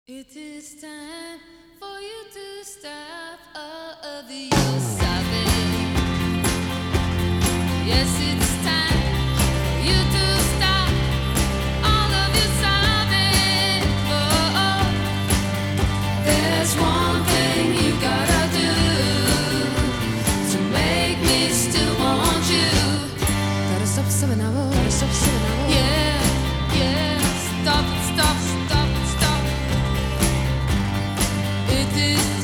It is time for you to stop all of your sobbing. Yes, it's time for you to stop all of your sobbing. Oh, there's one thing you gotta do to make me still want you. Gotta stop sobbing now, gotta stop sobbing now. Yeah, yeah, stop it, stop, stop it, stop. It is